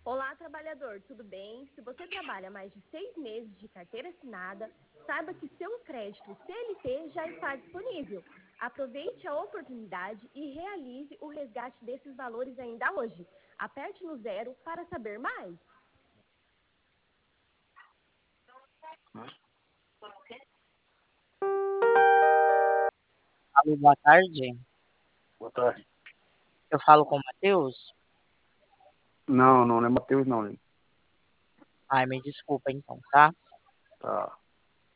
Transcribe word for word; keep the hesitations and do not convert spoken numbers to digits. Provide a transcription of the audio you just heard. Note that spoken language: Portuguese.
Olá, trabalhador, tudo bem? Se você trabalha mais de seis meses de carteira assinada, saiba que seu crédito C L T já está disponível. Aproveite a oportunidade e realize o resgate desses valores ainda hoje. Aperte no zero para saber mais. Alô, boa tarde. Boa tarde. Eu falo com o Matheus? Não, não, não é Matheus, não. Hein? Ai, me desculpa então, tá? Tá.